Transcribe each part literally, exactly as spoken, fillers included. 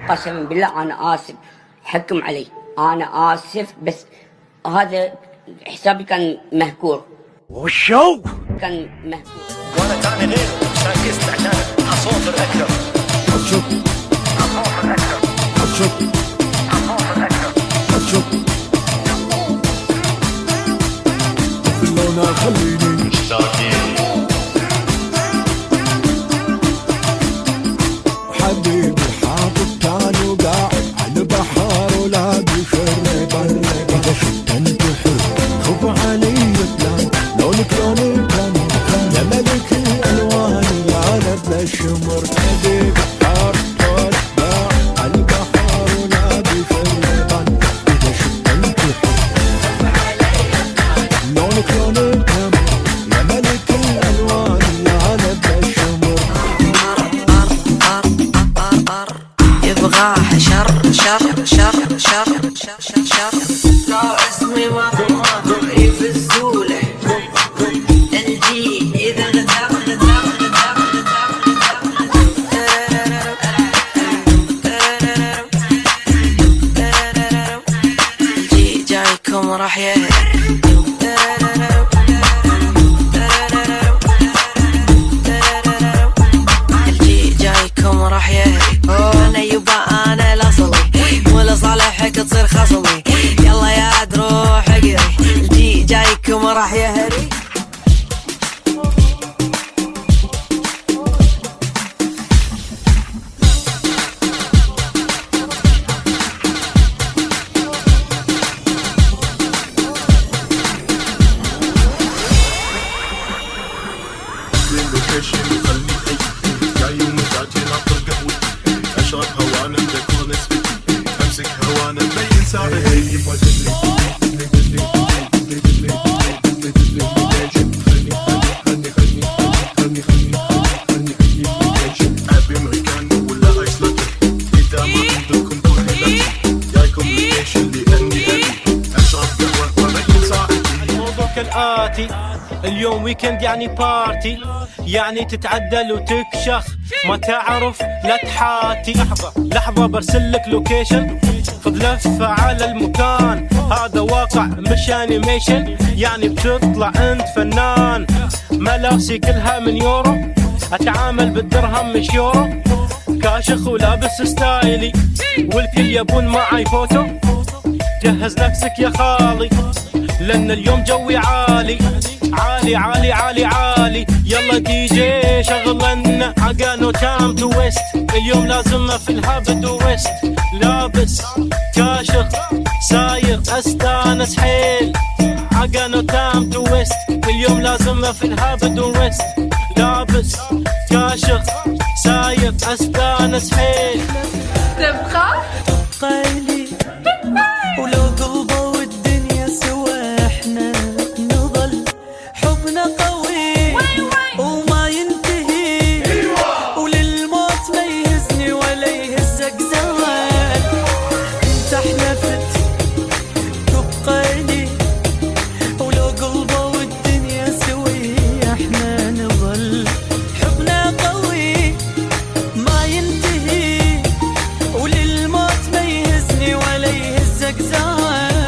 قسما بالله أنا آسف، حكم علي، أنا آسف، بس هذا حسابي كان مهكور. وشو؟ كان مهكور وأنا تاني غير شاكست عشان أصوفر أكثر. أشوف أصوفر أكثر. أشوف أصوفر أكثر. أشوف خلونا خليني مشتاقين حبيبي حاطط كان وقاعد على البحر ولاقي شربان. إذا شفت أنت حلو خف علي بلان، لونك لوني كان يا ملك الألوان يا نبل الشمر. حبيبي حاطط وقاعد على البحر ولاقي شربان. إذا شفت أنت حلو لونك لوني كان يا ملك الألوان يا نبل الشمر. يبغاها شر شر شر شر شر شر لا اسمي ما ضمي في الزولة الجي إذا غثر غثر غثر غثر الجي جايكم راح يهدي. الجي جايكم راح يهدي. أنا يبا أنا الأصلي ولا صالحك تصير خصمي. يلا يا تروح اقري الجي جايكم راح يهري. اليوم ويكند يعني بارتي، يعني تتعدل وتكشخ ما تعرف لا تحاتي. لحظة لحظة برسلك لوكيشن، خذ لفة على المكان. هذا واقع مش انيميشن، يعني بتطلع انت فنان. ملابسي كلها من يورو، اتعامل بالدرهم مش يورو. كاشخ ولابس ستايلي والكل يبون معاي فوتو. جهز نفسك يا خالي لأن اليوم جوي عالي عالي عالي عالي عالي. يلا دي جي شغلنا عقانو تام تو ويست. اليوم لازم في الهابد ويست. لابس كاشخ سايق استانس حيل. عقانو تام تو ويست. اليوم لازم في الهابد ويست. لابس كاشخ سايق استانس حيل. تبقى قلي ولو قلبه والدنيا سوا احنا نظل حبنا قوي وما ينتهي. وللموت ما يهزني ولا يهزك زمان. انت حلفت تبقى لي ولو قلبه والدنيا سوي احنا نظل حبنا قوي ما ينتهي. وللموت ما يهزني ولا يهزك زمان.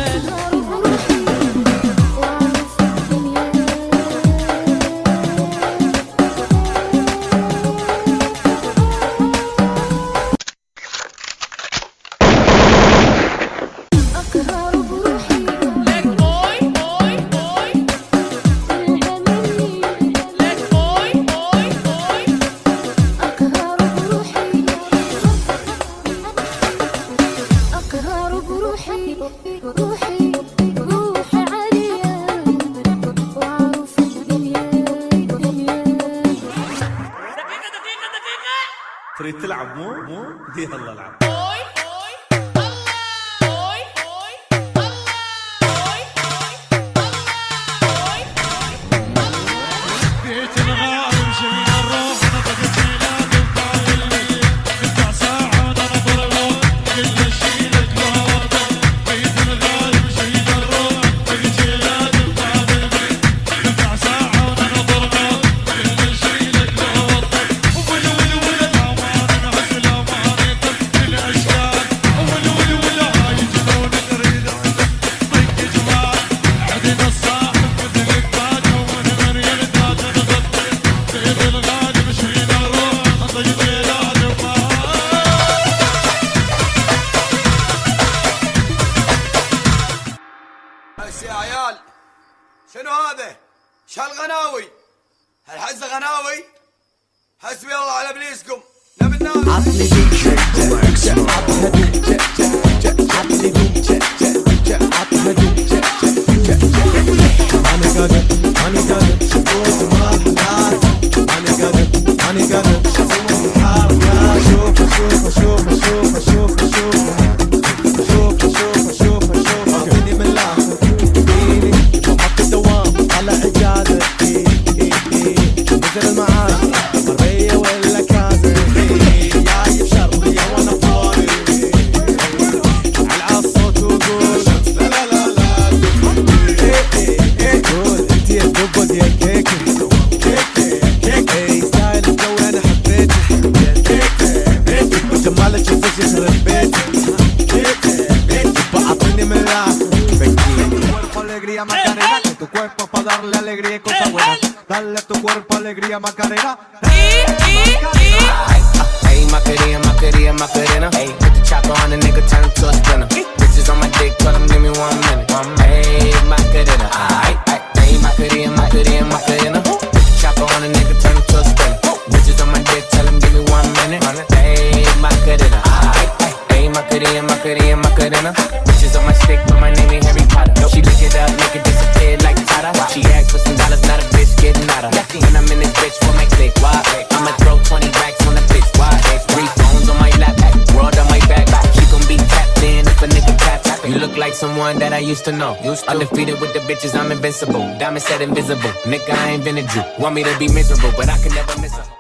تريد تلعب مو مو يلا العب. Let's go. شالغناوي هالحزة غناوي حسبي الله على ابليسكم نبي الناس عطني دوب عطها دوب عطني دوب عطها دوب أنا قادر أنا قادر شوف ما أحلى أنا قادر أنا قادر شوف الحارة شوف شوف شوف شوف شوف شوف شوف شوف شوف شوف أعطيني من الآخر اديني وحط الدوام على عجالة نزل المعاش مرية ولا كاسر جايب شرقية وانا طاري على الصوت وقول لا لا لا لا قول انت يا دبل يا كيكي اي ستايل الجو انا حبيته وجمالك يفوز يخرب بيتي بعطيني من الاخر alegría Macarena, que tu cuerpo pa darle alegría y cosas buenas. Dale a tu cuerpo alegría Macarena. Hey, Macarena, Macarena, Macarena. Hey, put the chopper on a nigga, turn him to a sprinter. Bitches on my dick, tell him give me one minute. Hey, Macarena. Hey, Macarena, Macarena, Macarena. Put the chopper on a nigga, turn him to a sprinter. Bitches on my dick, tell him give me one minute. Hey, Macarena. Hey, Macarena, Macarena, Macarena. Bitches on my stick, put my name in Harry Potter. She lick it up, make it disappear like Tata. She asked for some dollars, not a bitch getting out of. When I'm in this bitch for my click, why? I'ma throw twenty racks on the bitch, why? Three phones on my lap, world on my back. She gon' be tapped in if a nigga taps. You look like someone that I used to know. Undefeated with the bitches, I'm invincible. Diamond said invisible. Nigga, I ain't been a Jew. Want me to be miserable, but I can never miss her.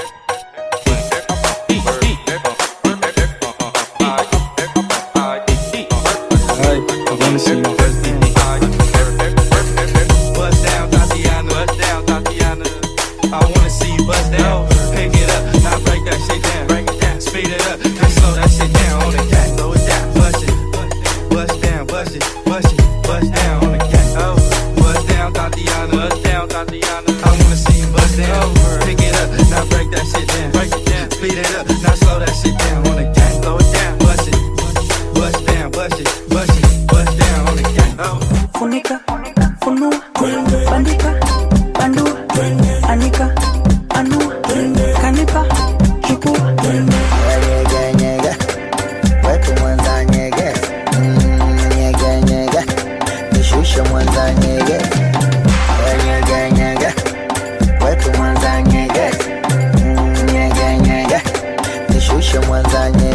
Funika, funua, bandika, bandua, anika, anua, kanipa, chukua. Nyega nyega, wetu mwanza nyege, nyega nyega, nishushe mwanza nyege. Nyega nyega, wetu mwanza nyege, nyega nyega, nishushe mwanza nyege.